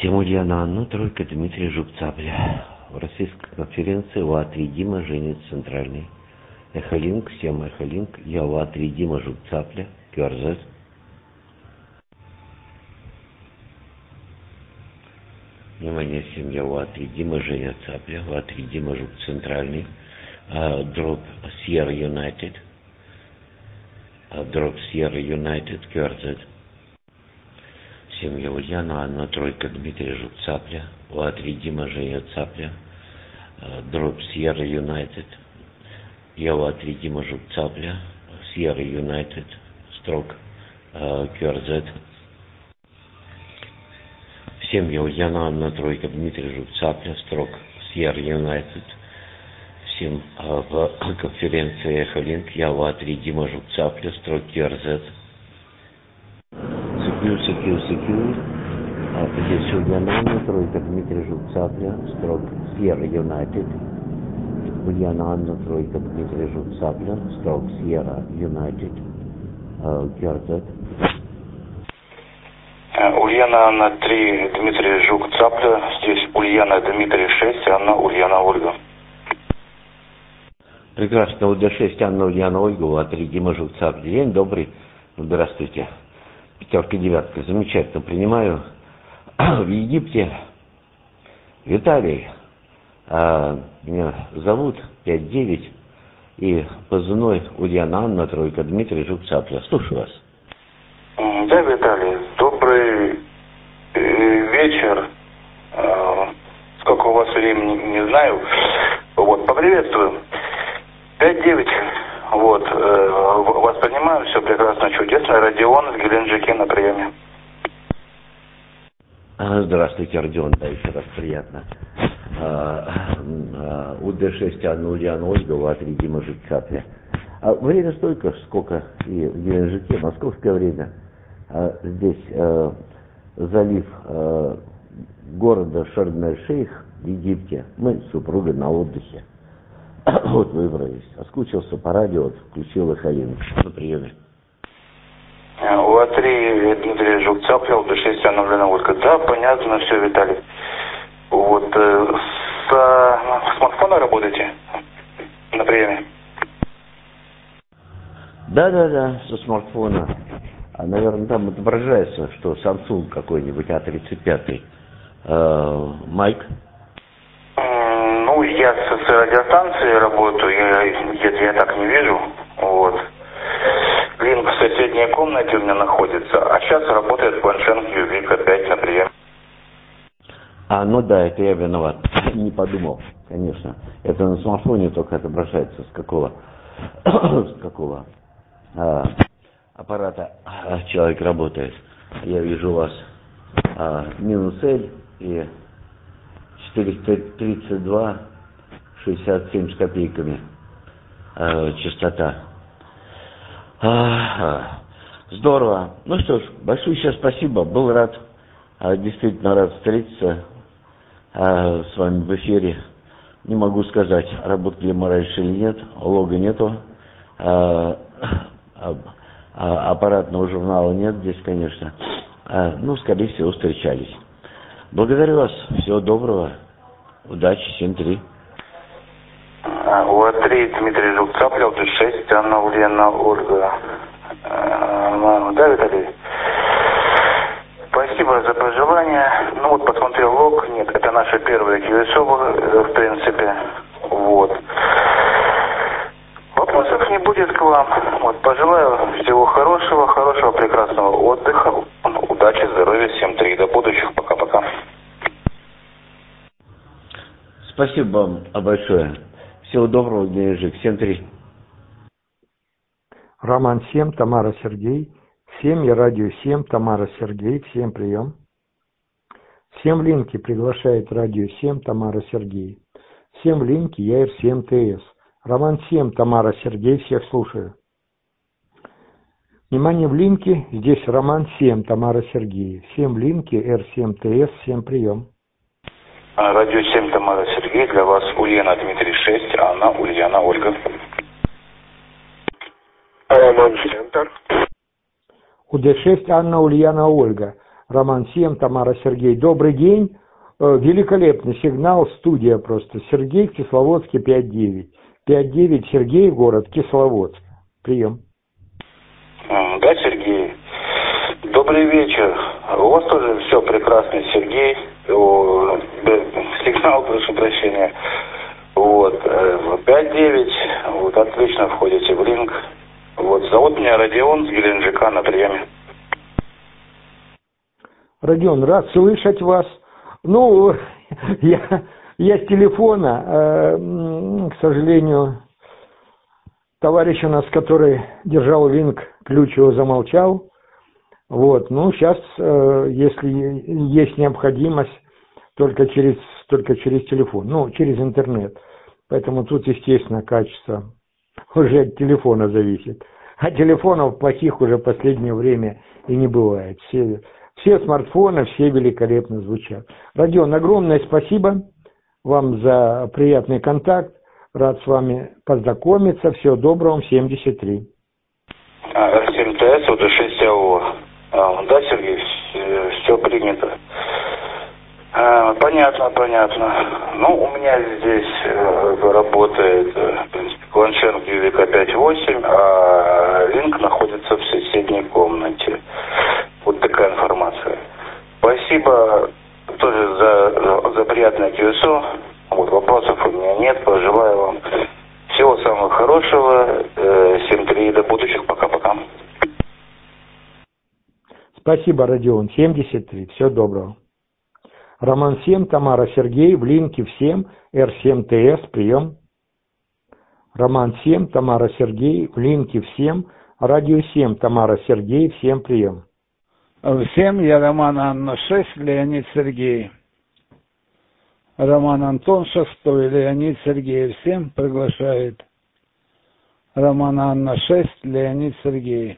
Всем Ульяна Анна, тройка Дмитрий Жук-Цапля. В российской конференции УА-3 Дима Женец Центральный. Эхолинк, всем Эхолинк. Я УА-3 Дима Жук-Цапля. QRZ. Внимание, всем я УА-3 Дима Женя Цапля. УА-3 Дима Жук Центральный. Дроп Sierra United. Дроп Sierra United. QRZ. Всем я Ульяна Анна, тройка Дмитрий Жук-Цапля. УА-3 Дима Женя Цапля. Дроп Sierra United. Я УА-3 Дима Жук-Цапля. Sierra United. Строк QRZ. Всем я Ульяна Анна, тройка Дмитрий Жук-Цапля. Строк Sierra United. Всем в конференции Эхолинк. Я УА-3 Дима Жук-Цапля. Строк QRZ. Secure. Здесь Ульяна Анна, тройка Дмитрий Жук-Цапля. Строк Sierra United. Ульяна Анна, тройка Дмитрий Жук-Цапля. Строк Sierra United. QRZ. Ульяна Анна 3, Дмитрий Жук-Цапля. Здесь Ульяна Дмитрий 6, Анна Ульяна Ольга. Прекрасно. УД6 Анна Ульяна Ольга, УА-3 Дима Жук-Цапля. День добрый. Здравствуйте. Пятерка, девятка. Замечательно. Принимаю. В Египте Виталий. Меня зовут 5-9. И позывной Ульяна Анна, тройка Дмитрий Жук-Цапля. Слушаю вас. Да, Виталий, добрый вечер. Сколько у вас времени, не знаю. Вот, поприветствую. 5-9. Вот, вас понимаю, все прекрасно, чудесно. Родион из Геленджики на приеме. Здравствуйте, Родион, да, еще раз приятно. УД6 Анна Ульяна Ольга, УА-3 Дима Жук-Цапля. Время столько, сколько и в Геленджике, московское время. Здесь залив города Шарм-эль-Шейх в Египте. Мы с супругой на отдыхе. Вот выбрались. Соскучился по радио, вот, включил Эхолинк. На приеме. УА-3 Дмитрий Жук-Цапля, УД6 Анна Ульяна Ольга. Да, понятно все, Виталий. Вот, с смартфона работаете на приеме? Да, со смартфона. Наверное, там отображается, что Samsung какой-нибудь А35. Майк? Ну, я с радиостанцией работаю, я так не вижу. Вот. Линк в соседней комнате у меня находится, а сейчас работает Фаншен Ювик опять на приеме. Ну да, это я виноват. Не подумал, конечно. Это на смартфоне только отображается, с какого аппарата человек работает. Я вижу у вас -L и 432,67 с копейками частота. Здорово. Ну что ж, большое сейчас спасибо. Был рад, действительно рад встретиться с вами в эфире. Не могу сказать, работали мы раньше или нет, лога нету, аппаратного журнала нет здесь, конечно. Ну, скорее всего, встречались. Благодарю вас, всего доброго, удачи, 7-3. УА-3 Дмитрий Жук-Цапля, УД6 Анна Ульяна Ольга. Да, Виталий? Спасибо за пожелания. Ну вот посмотрел лог. Нет, это наши первые QSO, в принципе. Вот. Вопросов не будет к вам. Вот, пожелаю всего хорошего, прекрасного отдыха. Удачи, здоровья, 7-3. До будущих. Пока-пока. Спасибо вам большое. Всего доброго, Геленджик. 7-3. Роман 7, Тамара Сергей. 7, я радио 7, Тамара Сергей. Всем прием. Всем в линке приглашает радио 7, Тамара Сергей. Всем в линке я Р7 ТС. Роман 7, Тамара Сергей. Всех слушаю. Внимание, в линке. Здесь Роман 7, Тамара Сергей. Всем в линке Р7 ТС. Всем прием. Радио 7, Тамара Сергей. Для вас Ульяна Дмитрий 6, Анна Ульяна Ольга. Роман Центр. УД6 Анна Ульяна Ольга. Роман 7, Тамара Сергей. Добрый день. Великолепный сигнал, студия просто. Сергей в Кисловодске 5-9. 5-9 Сергей, город Кисловодск. Прием. Да, Сергей. Добрый вечер. У вас тоже все прекрасно, Сергей. Сигнал, прошу прощения. Вот. 5-9. Вот, отлично входите в линк. Вот. Зовут меня Родион с Геленджика на приеме. Родион, рад слышать вас. Ну, я с телефона, к сожалению, товарищ у нас, который держал линк, ключ его замолчал. Вот, ну, сейчас, если есть необходимость, только через телефон, ну, через интернет. Поэтому тут, естественно, качество уже от телефона зависит. А телефонов плохих уже в последнее время и не бывает. Все смартфоны, все великолепно звучат. Родион, огромное спасибо вам за приятный контакт. Рад с вами познакомиться. Всего доброго, 73. R7TS, вот 6 АО. Да, Сергей, все принято. Понятно. Ну, у меня здесь работает, в принципе, Кланшенко UVK 5.8, а линк находится в соседней комнате. Вот такая информация. Спасибо тоже за приятное QSO. Вот, вопросов у меня нет. Пожелаю вам всего самого хорошего. 7-3, до будущих. Пока-пока. Спасибо, Родион. 73. Всего доброго. Роман 7, Тамара Сергей, в линке всем, R7TS, прием. Роман 7, Тамара Сергей, в линке всем, радио 7, Тамара Сергей, всем прием. Всем, я Роман Анна 6, Леонид Сергей. Роман Антон 6, Леонид Сергей, всем приглашает. Роман Анна 6, Леонид Сергей.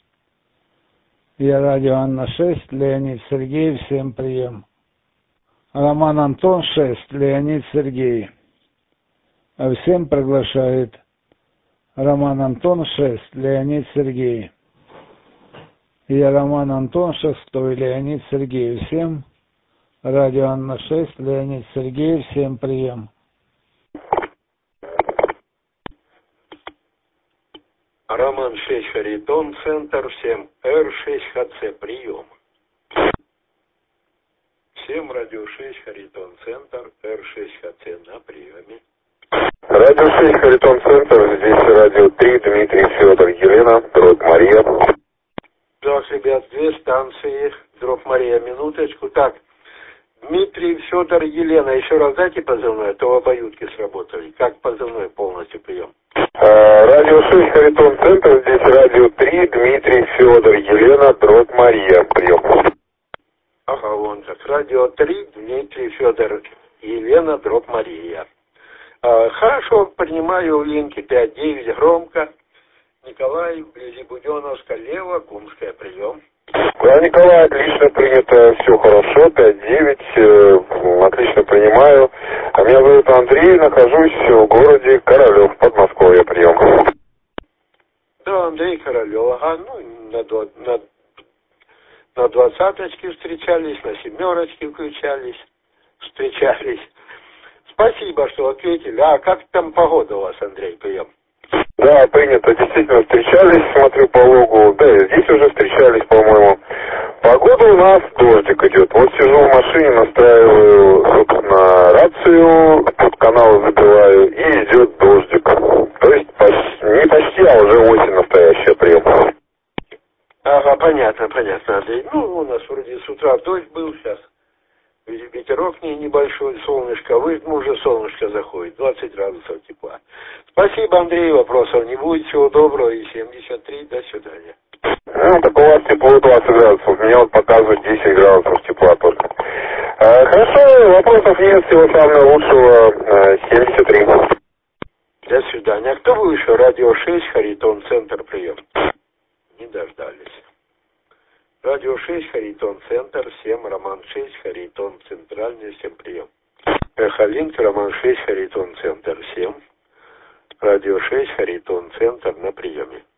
Я радио Анна 6, Леонид Сергей, всем прием. Роман Антон 6, Леонид Сергей. Всем приглашает. Роман Антон 6, Леонид Сергей. Я Роман Антон 6, Леонид Сергей. Всем радио Анна 6, Леонид Сергей, всем прием. Роман 6, Харитон, центр, всем R6ХЦ, прием. Всем радио 6, Харитон, центр, R6ХЦ на приеме. Радио 6, Харитон, центр, здесь радио 3, Дмитрий, Федор, Елена, дробь Мария. Так, ребят, две станции, дробь Мария, минуточку. Так, Дмитрий, Федор, Елена, еще раз дайте позывной, а то обоюдки сработали. Как позывной полностью прием? Радио 6, Харитон, центр, здесь радио 3, Дмитрий, Федор, Елена, дробь Мария, прием. Ага, вон так. Радио 3, Дмитрий, Федор, Елена, дробь Мария. Хорошо, принимаю линки 5-9, громко. Николай, вблизи Буденновска, лево, Кумская, прием. Да, Николай, отлично принято, все хорошо, 5-9, отлично принимаю. Меня зовут Андрей, нахожусь в городе Королев, Подмосковье, прием. Да, Андрей Королев, ага, ну, на 20-очке встречались, на 7-очке встречались. Спасибо, что ответили. А как там погода у вас, Андрей, прием? Да, принято, действительно встречались, смотрю по логу, да и здесь уже встречались, по-моему. Погода у нас дождик идет. Вот сижу в машине, настраиваю, собственно, рацию, под канал забиваю, и идет дождик. То есть не почти, а уже осень настоящая, прием. Ага, понятно, Андрей. Ну, у нас вроде с утра дождь был, сейчас ветерок небольшой, солнышко, уже солнышко заходит, 20 градусов тепла. Спасибо, Андрей, вопросов не будет, всего доброго, и 73, до свидания. Ну, так у вас тепло 20 градусов, у меня вот показывает 10 градусов тепла только. Хорошо, вопросов нет, всего самого лучшего, 73. До свидания. А кто был еще? Радио 6, Харитон, центр, прием. Не дождались. Радио 6, Харитон, центр, 7, Роман 6, Харитон, центральный, 7, прием. Эхолинк, Роман 6, Харитон, центр, 7. Радио 6, Харитон, центр, на приеме.